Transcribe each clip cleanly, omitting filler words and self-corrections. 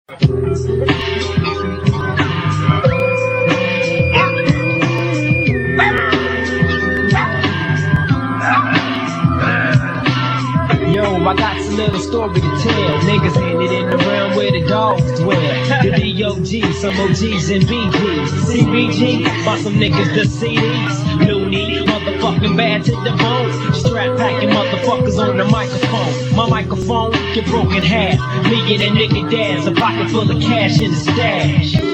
I got some little story to tell. Niggas handed in the realm where the dogs dwell. The D.O.G, some OGs and BGs. CBG, bought some niggas the CDs. Looney, motherfucking bad to the bone. Strap packing motherfuckers on the microphone. My microphone get broken in half. Me and a nigga dad's a pocket full of cash in the stash. Get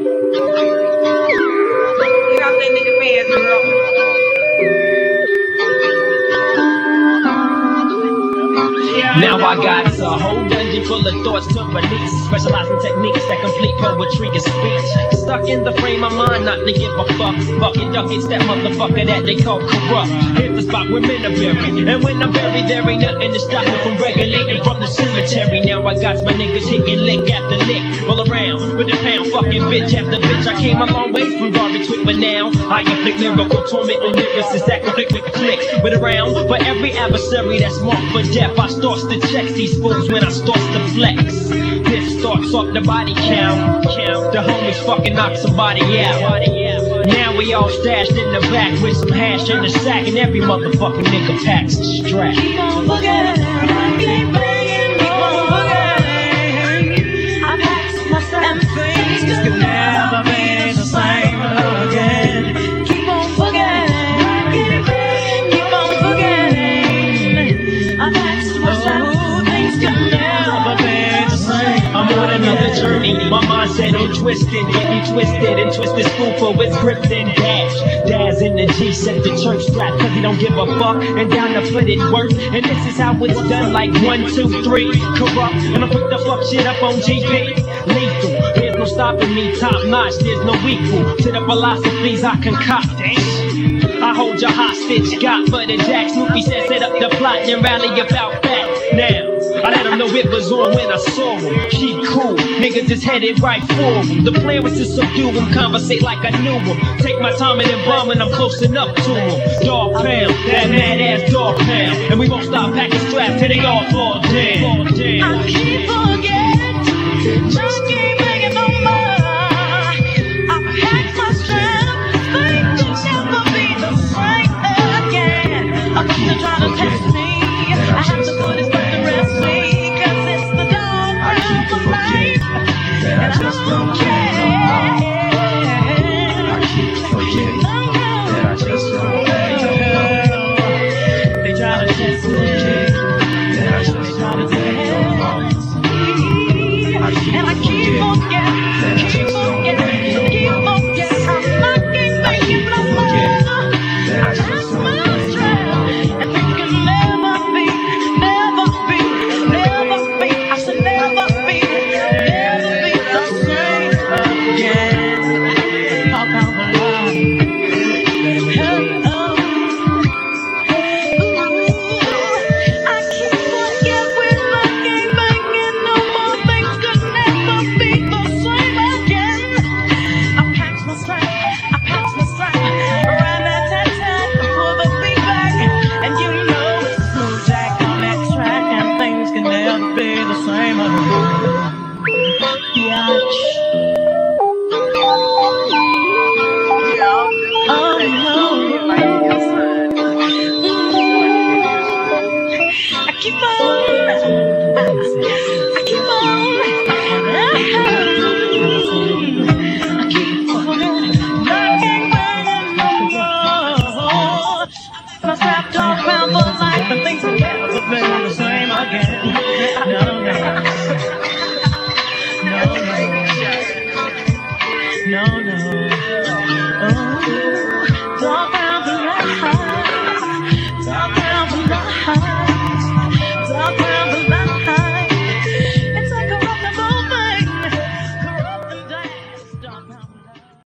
out that nigga pants, girl. Now I got a whole dungeon full of thoughts to release. Specializing techniques that complete poetry and speech. Stuck in the frame of mind not to give a fuck. Bucket duckets, that motherfucker that they call corrupt. Hit the spot where men are buried. And when I'm buried, there ain't nothing to stop me from regulating from the cemetery. Now I got my niggas hitting lick after lick. Roll around with a pound, fucking bitch after bitch. I came a long way from garbage with, but now I inflict lyrical torment on lyricists that can click, click, click. With around for every adversary that's marked for death. I starts to check these fools when I starts to flex. This starts off the body count. The homies fucking knock somebody out. Now we all stashed in the back with some hash in the sack, and every motherfucking nigga packs a strap. Keep on forgetting, keep bringing, keep on forgetting. I packed my stuff and things can never be the same again. Keep on forgetting, keep bringing, keep on forgetting. I packed my stuff. I'm on another journey, my mindset on twisted. Get me twisted and twist this spool for its grips and dash. Daz in the G set the church strap, cause he don't give a fuck. And down to put it work. And this is how it's done, like 1, 2, 3. Corrupt, and I'm quick to fuck shit up on GP. Lethal, there's no stopping me, top notch. There's no equal to the philosophies I concoct. I hold your hostage, got for the jack. Snoopy said set up the plot and rally about that. Now I let them know it was on when I saw them. Keep cool, niggas just headed right for them. The plan was to subdue them, conversate like I knew them. Take my time and then bomb when I'm close enough to them. Dog pound, that mad ass dog pound. And we won't stop packing straps till they all fall down. I keep forgetting, just keep making no more. I packed my strap, things will never be the same again. I'm just trying to test me. I have to put it stuff to rest me, cause it's the dog pound for life. And I don't care. I keep forgetting that I just don't care. They try to test me. That I just don't care. And I keep forgetting, keep forgetting, keep forgetting. I'm not making no more. I just my strap, and things can never be, never be, never be. I said never be the same again. Talk about my love. I keep forgetting when I can't make it no more. Things could never be the same again. I packed my strap, around that tat for the beat back, and you know it's smooth jack on that track, and things can never be the same again. Oh no. I keep on, I keep on, I keep on, I can't bang it no more.